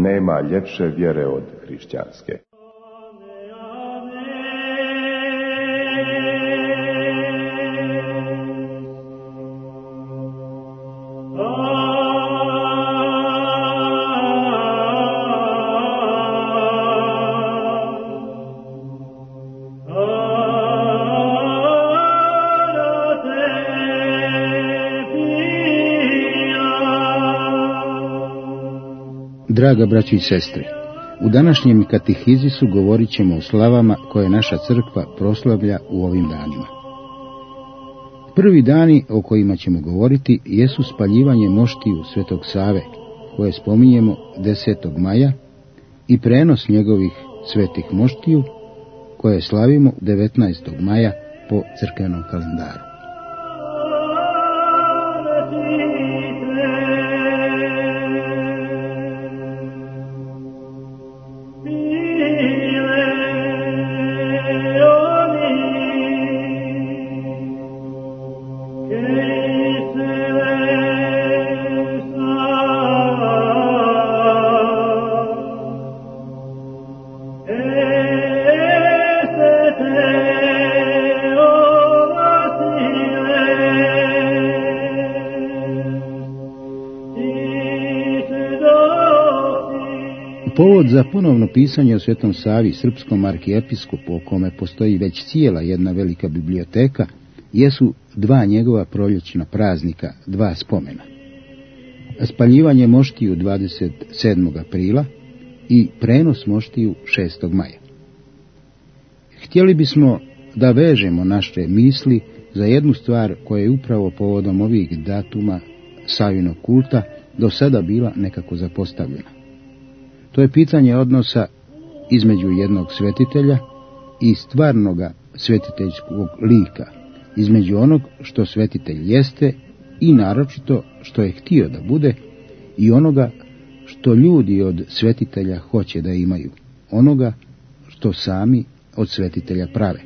nema ljepše vjere od hrišćanske. Draga braćo i sestre, u današnjem katehizisu govorit ćemo o slavama koje naša crkva proslavlja u ovim danima. Prvi dani o kojima ćemo govoriti jesu spaljivanje moštiju Svetog Save, koje spominjemo 10. maja, i prenos njegovih svetih moštiju, koje slavimo 19. maja po crkvenom kalendaru. Povod za ponovno pisanje o Svetom Savi, srpskom arhijepiskopu, o kome postoji već cijela jedna velika biblioteka, jesu dva njegova proljećna praznika, dva spomena. Spaljivanje moštiju 27. aprila i prenos moštiju 6. maja. Htjeli bismo da vežemo naše misli za jednu stvar koja je upravo povodom ovih datuma Savinog kulta do sada bila nekako zapostavljena. To je pitanje odnosa između jednog svetitelja i stvarnoga svetiteljskog lika, između onog što svetitelj jeste i naročito što je htio da bude i onoga što ljudi od svetitelja hoće da imaju, onoga što sami od svetitelja prave.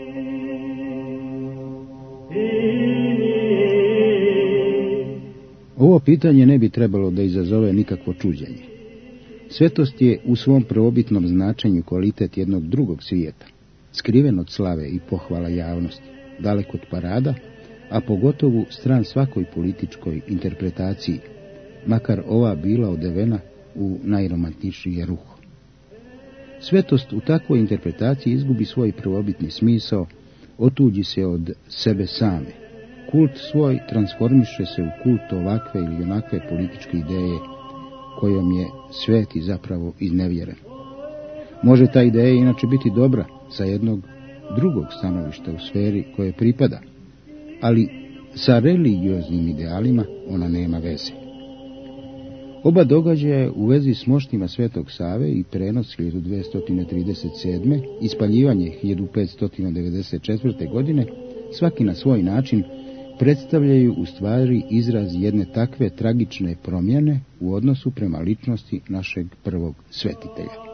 Ovo pitanje ne bi trebalo da izazove nikakvo čuđenje. Svetost je u svom prvobitnom značenju kvalitet jednog drugog svijeta, skriven od slave i pohvala javnosti, dalek od parada, a pogotovo stran svakoj političkoj interpretaciji, makar ova bila odevena u najromantičnije ruho. Svetost u takvoj interpretaciji izgubi svoj prvobitni smisao, otuđi se od sebe same. Kult svoj transformiše se u kult ovakve ili onakve političke ideje, kojom je sveti zapravo iznevjeren. Može ta ideja inače biti dobra sa jednog drugog stanovišta u sferi koje pripada, ali sa religioznim idealima ona nema veze. Oba događaja u vezi s moštima Svetog Save i prenos 1237. i spaljivanje 1594. godine, svaki na svoj način, predstavljaju u stvari izraz jedne takve tragične promjene u odnosu prema ličnosti našeg prvog svetitelja.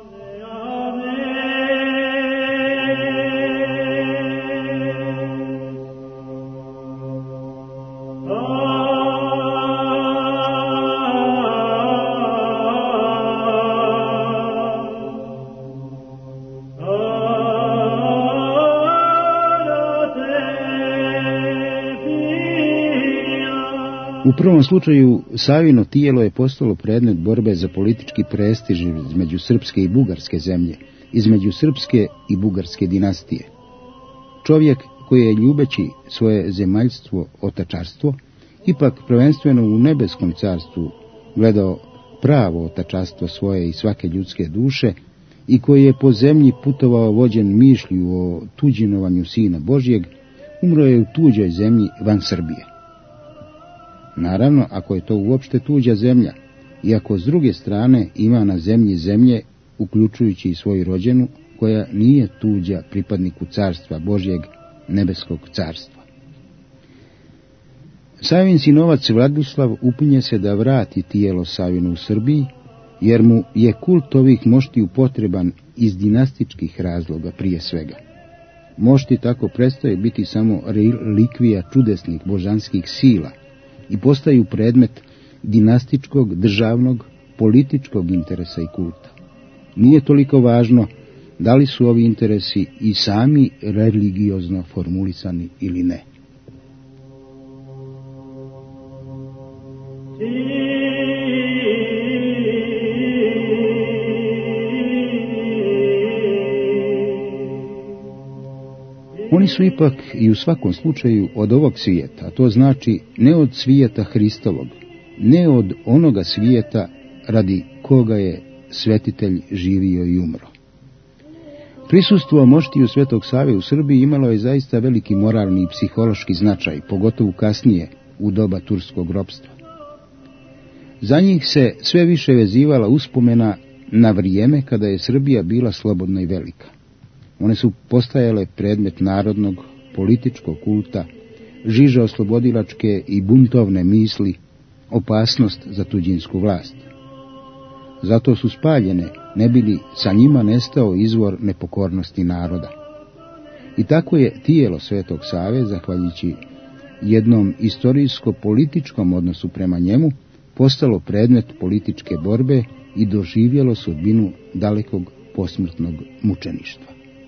U prvom slučaju Savino tijelo je postalo predmet borbe za politički prestiž između srpske i bugarske zemlje, između srpske i bugarske dinastije. Čovjek koji je ljubeći svoje zemaljstvo, otačarstvo, ipak prvenstveno u nebeskom carstvu gledao pravo otačarstvo svoje i svake ljudske duše i koji je po zemlji putovao vođen mišlju o tuđinovanju Sina Božjeg, umro je u tuđoj zemlji van Srbije. Naravno, ako je to uopšte tuđa zemlja, i ako s druge strane ima na zemlji zemlje, uključujući i svoju rođenu, koja nije tuđa pripadniku carstva Božjeg, nebeskog carstva. Savin sinovac Vladislav upinje se da vrati tijelo Savinu u Srbiji, jer mu je kult ovih moštiju potreban iz dinastičkih razloga prije svega. Mošti tako prestaju biti samo relikvija čudesnih božanskih sila i postaju predmet dinastičkog, državnog političkog interesa i kulta. Nije toliko važno da li su ovi interesi i sami religiozno formulisani ili ne. Oni su ipak i u svakom slučaju od ovog svijeta, a to znači ne od svijeta Hristovog, ne od onoga svijeta radi koga je svetitelj živio i umro. Prisustvo moštiju Svetog Save u Srbiji imalo je zaista veliki moralni i psihološki značaj, pogotovo kasnije u doba turskog ropstva. Za njih se sve više vezivala uspomena na vrijeme kada je Srbija bila slobodna i velika. One su postajale predmet narodnog, političkog kulta, žiže oslobodilačke i buntovne misli, opasnost za tuđinsku vlast. Zato su spaljene, ne bi li sa njima nestao izvor nepokornosti naroda. I tako je tijelo Svetog Save, zahvaljujući jednom istorijsko-političkom odnosu prema njemu, postalo predmet političke borbe i doživjelo sudbinu dalekog posmrtnog mučeništva.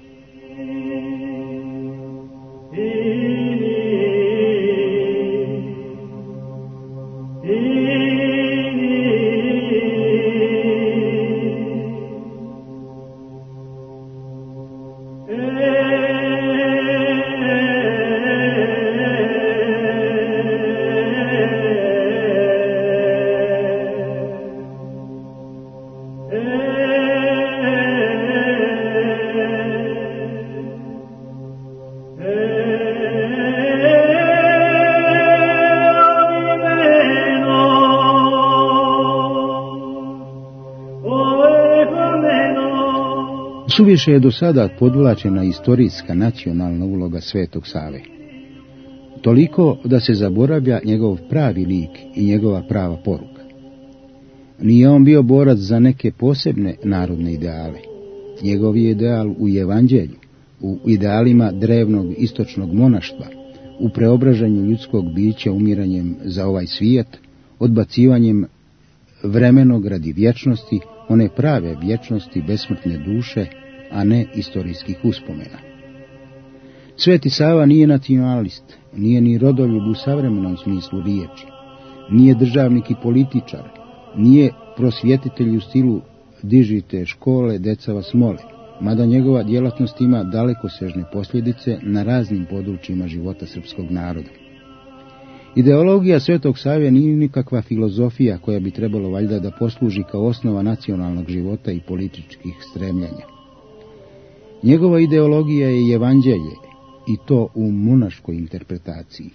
Suviše je do sada podvlačena istorijska nacionalna uloga Svetog Save. Toliko da se zaboravlja njegov pravi lik i njegova prava poruka. Nije on bio borac za neke posebne narodne ideale. Njegov je ideal u evanđelju, u idealima drevnog istočnog monaštva, u preobražanju ljudskog bića umiranjem za ovaj svijet, odbacivanjem vremenog radi vječnosti, one prave vječnosti besmrtne duše, a ne istorijskih uspomena. Sveti Sava nije nacionalist, nije ni rodoljub u savremenom smislu riječi, nije državnik i političar, nije prosvjetitelj u stilu dižite škole, deca vas mole, mada njegova djelatnost ima dalekosežne posljedice na raznim područjima života srpskog naroda. Ideologija Svetog Save nije nikakva filozofija koja bi trebalo valjda da posluži kao osnova nacionalnog života i političkih stremljenja. Njegova ideologija je evanđelje, i to u monaškoj interpretaciji.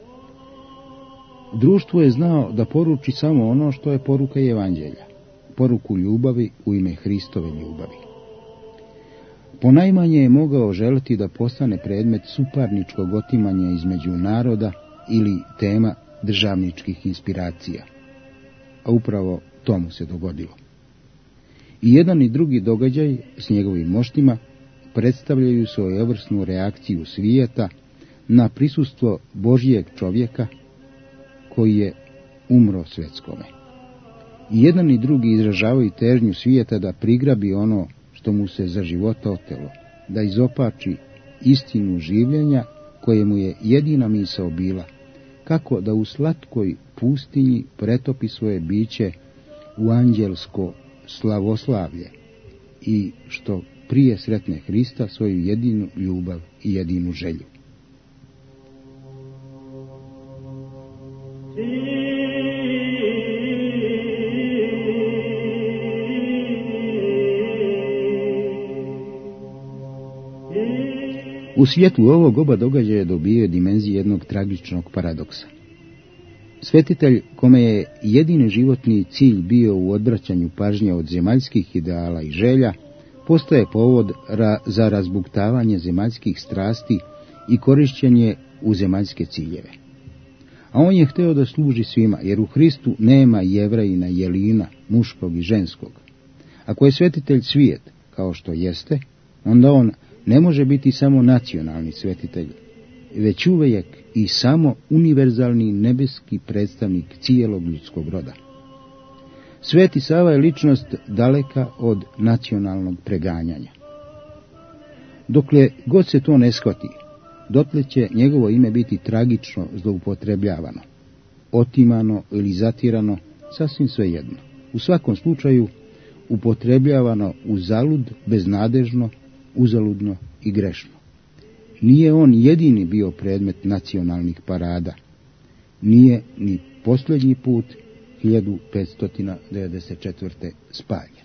Društvo je znao da poruči samo ono što je poruka evanđelja, poruku ljubavi u ime Hristove ljubavi. Ponajmanje je mogao želiti da postane predmet suparničkog otimanja između naroda ili tema državničkih inspiracija. A upravo to mu se dogodilo. I jedan i drugi događaj s njegovim moštima predstavljaju svojevrsnu reakciju svijeta na prisustvo Božjeg čovjeka koji je umro svjetskome. I jedan i drugi izražavaju težnju svijeta da prigrabi ono što mu se za života otelo, da izopači istinu življenja koje mu je jedina misao bila, kako da u slatkoj pustinji pretopi svoje biće u anđelsko slavoslavlje i što prije sretne Hrista, svoju jedinu ljubav i jedinu želju. U svijetu ovog oba događaja dobije dimenzije jednog tragičnog paradoksa. Svetitelj, kome je jedini životni cilj bio u odvraćanju pažnje od zemaljskih ideala i želja, postaje povod za razbuktavanje zemaljskih strasti i korišćenje u zemaljske ciljeve. A on je hteo da služi svima, jer u Hristu nema Jevrejina, Jelina, muškog i ženskog. Ako je svetitelj svijet, kao što jeste, onda on ne može biti samo nacionalni svetitelj, već uvijek i samo univerzalni nebeski predstavnik cijelog ljudskog roda. Sveti Sava je ličnost daleka od nacionalnog preganjanja. Dokle god se to ne shvati, dotle će njegovo ime biti tragično zloupotrebljavano, otimano ili zatirano, sasvim svejedno. U svakom slučaju upotrebljavano uzalud, beznadežno, uzaludno i grešno. Nije on jedini bio predmet nacionalnih parada. Nije ni posljednji put 1594. spaljen.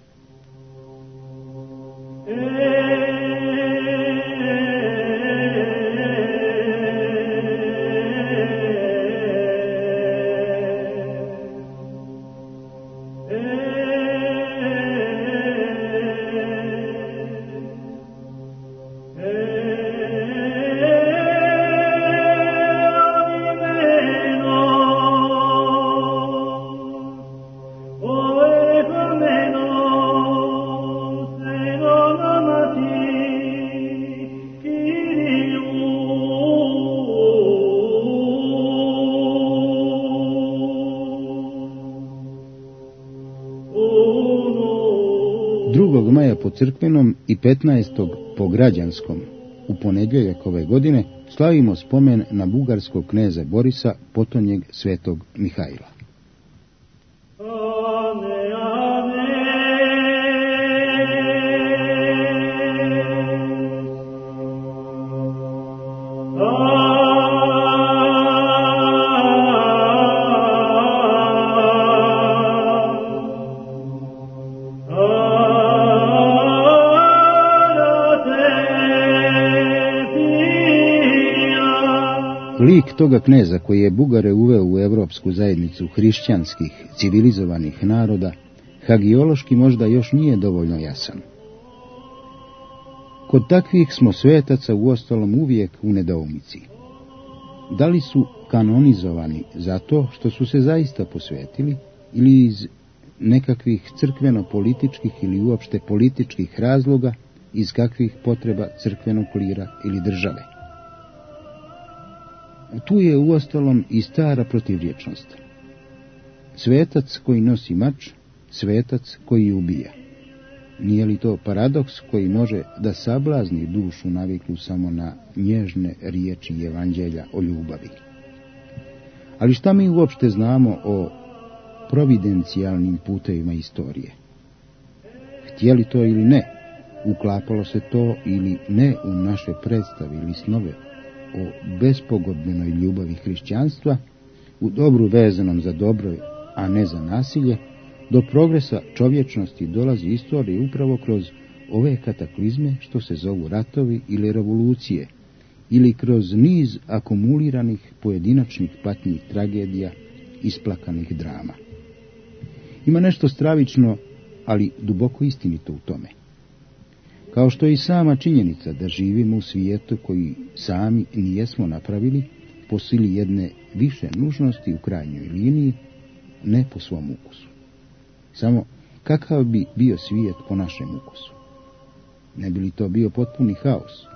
Maja po crkvenom i 15. po građanskom, u ponedjeljak ove godine, slavimo spomen na bugarskog kneza Borisa, potonjeg svetog Mihajla. Lik toga kneza koji je Bugare uveo u evropsku zajednicu hrišćanskih, civilizovanih naroda, hagiološki možda još nije dovoljno jasan. Kod takvih smo svetaca uostalom uvijek u nedoumici. Da li su kanonizovani zato što su se zaista posvetili ili iz nekakvih crkveno-političkih ili uopšte političkih razloga, iz kakvih potreba crkvenog klira ili države? Tu je uostalom i stara protivrječnost. Svetac koji nosi mač, svetac koji ubija. Nije li to paradoks koji može da sablazni dušu naviklu samo na nježne riječi evanđelja o ljubavi? Ali šta mi uopšte znamo o providencijalnim putevima istorije? Htjeli to ili ne, uklapalo se to ili ne u naše predstave ili snove o bespogodbenoj ljubavi hrišćanstva, u dobru vezanom za dobro, a ne za nasilje, do progresa čovječnosti dolazi istorija upravo kroz ove kataklizme što se zovu ratovi ili revolucije, ili kroz niz akumuliranih pojedinačnih patnjih tragedija, isplakanih drama. Ima nešto stravično, ali duboko istinito u tome. Kao što je i sama činjenica da živimo u svijetu koji sami nijesmo napravili po sili jedne više nužnosti u krajnjoj liniji, ne po svom ukusu. Samo kakav bi bio svijet po našem ukusu? Ne bi li to bio potpuni haos?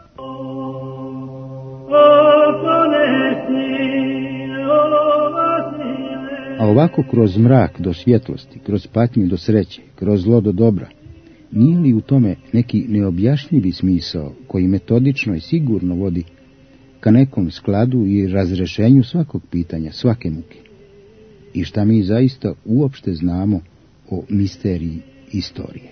A ovako kroz mrak do svjetlosti, kroz patnju do sreće, kroz zlo do dobra, nije li u tome neki neobjašnjivi smisao koji metodično i sigurno vodi ka nekom skladu i razrešenju svakog pitanja, svake muke? I šta mi zaista uopšte znamo o misteriji istorije?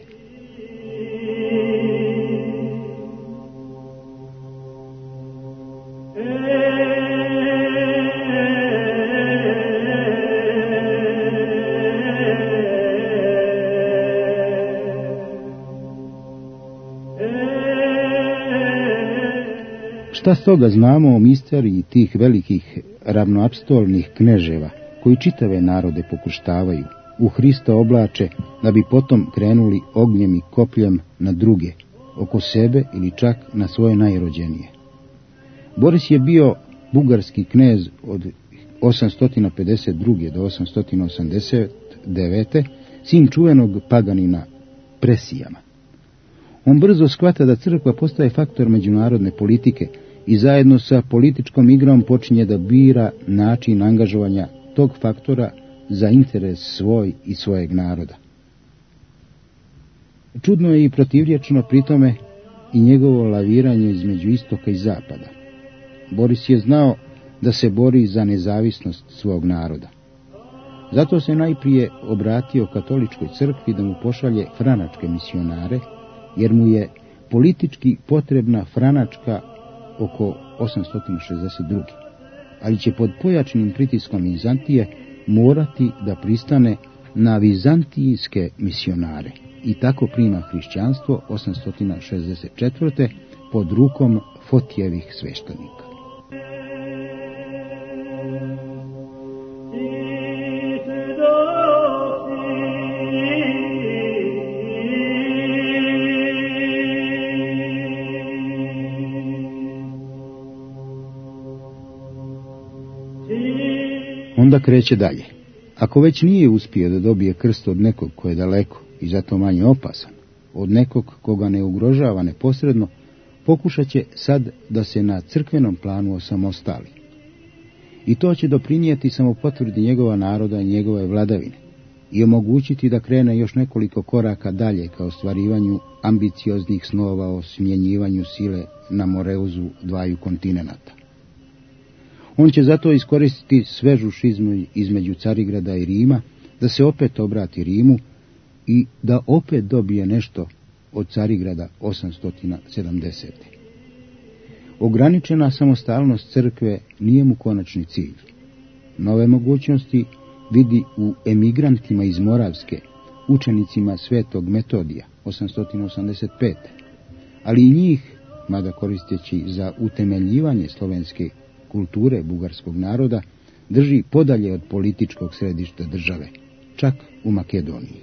Šta stoga znamo o misteriji tih velikih ravnoapstolnih kneževa koji čitave narode pokuštavaju, u Hrista oblače, da bi potom krenuli ognjem i kopljem na druge, oko sebe ili čak na svoje najrođenije? Boris je bio bugarski knez od 852. do 889. sin čuvenog paganina Presijama. On brzo shvata da crkva postaje faktor međunarodne politike i zajedno sa političkom igrom počinje da bira način angažovanja tog faktora za interes svoj i svojeg naroda. Čudno je i protivriječno pritome i njegovo laviranje između istoka i zapada. Boris je znao da se bori za nezavisnost svog naroda. Zato se najprije obratio katoličkoj crkvi da mu pošalje franačke misionare, jer mu je politički potrebna franačka oko 862. Ali će pod pojačnim pritiskom Vizantije morati da pristane na vizantijske misionare i tako prima hrišćanstvo 864. pod rukom Fotijevih sveštenika. Onda kreće dalje. Ako već nije uspio da dobije krst od nekog ko je daleko i zato manje opasan, od nekog koga ne ugrožava neposredno, pokušat će sad da se na crkvenom planu osamostali. I to će doprinijeti samopotvrdi njegova naroda i njegove vladavine i omogućiti da krene još nekoliko koraka dalje ka ostvarivanju ambicioznih snova o smjenjivanju sile na Moreuzu dvaju kontinenata. On će zato iskoristiti svežu šizmu između Carigrada i Rima, da se opet obrati Rimu i da opet dobije nešto od Carigrada 870. Ograničena samostalnost crkve nije mu konačni cilj. Nove mogućnosti vidi u emigrantima iz Moravske, učenicima svetog Metodija 885. Ali i njih, mada koristeći za utemeljivanje slovenske kulture bugarskog naroda, drži podalje od političkog središta države, čak u Makedoniji.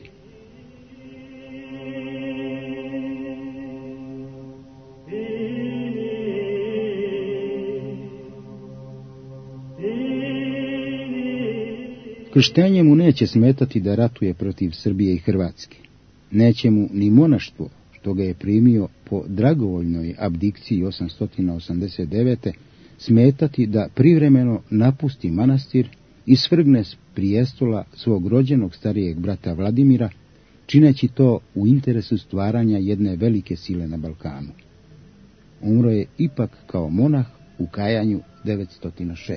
Krštenje mu neće smetati da ratuje protiv Srbije i Hrvatske. Neće mu ni monaštvo, što ga je primio po dragovoljnoj abdikciji 889. smetati da privremeno napusti manastir i svrgne s prijestola svog rođenog starijeg brata Vladimira, čineći to u interesu stvaranja jedne velike sile na Balkanu. Umro je ipak kao monah u kajanju 906.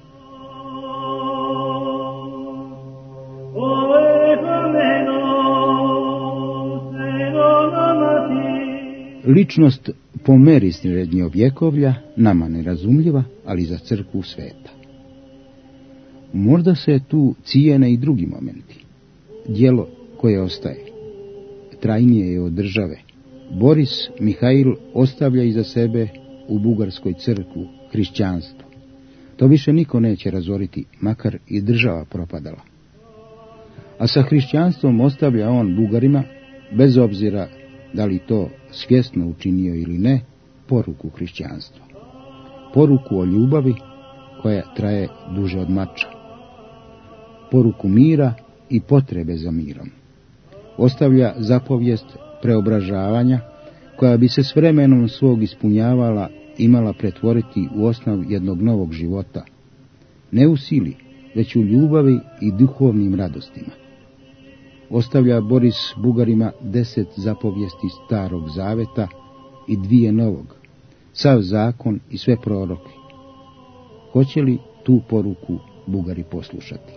Ličnost po meri srednjovjekovlja, nama nerazumljiva, ali za crkvu sveta. Možda se tu cijene i drugi momenti. Djelo koje ostaje, trajnije je od države. Boris Mihail ostavlja iza sebe u bugarskoj crkvu hrišćanstvo. To više niko neće razoriti, makar i država propadala. A sa hrišćanstvom ostavlja on Bugarima, bez obzira da li to svjesno učinio ili ne, poruku hrišćanstva. Poruku o ljubavi koja traje duže od mača. Poruku mira i potrebe za mirom. Ostavlja zapovijest preobražavanja koja bi se s vremenom svog ispunjavala imala pretvoriti u osnov jednog novog života. Ne u sili, već u ljubavi i duhovnim radostima. Ostavlja Boris Bugarima 10 zapovijesti starog zaveta i 2 novog, sav zakon i sve proroke. Hoće li tu poruku Bugari poslušati?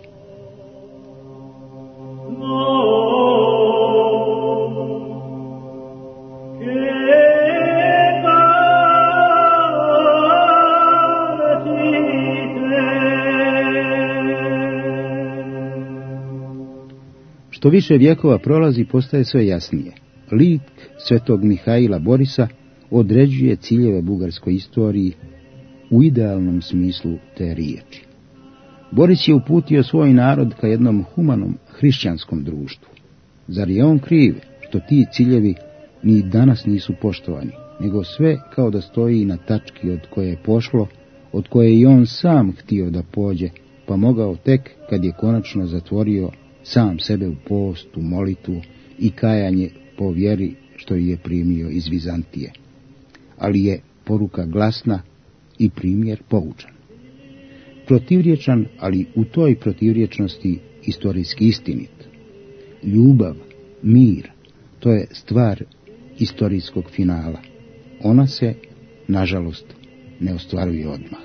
Što više vjekova prolazi, postaje sve jasnije. Lik svetog Mihaila Borisa određuje ciljeve bugarskoj istoriji u idealnom smislu te riječi. Boris je uputio svoj narod ka jednom humanom hrišćanskom društvu. Zar je on kriv što ti ciljevi ni danas nisu poštovani, nego sve kao da stoji na tački od koje je pošlo, od koje i on sam htio da pođe, pa mogao tek kad je konačno zatvorio sam sebe u post, u molitvu i kajanje po vjeri što je primio iz Vizantije. Ali je poruka glasna i primjer poučan. Protivriječan, ali u toj protivriječnosti istorijski istinit. Ljubav, mir, to je stvar istorijskog finala. Ona se, nažalost, ne ostvaruje odmah.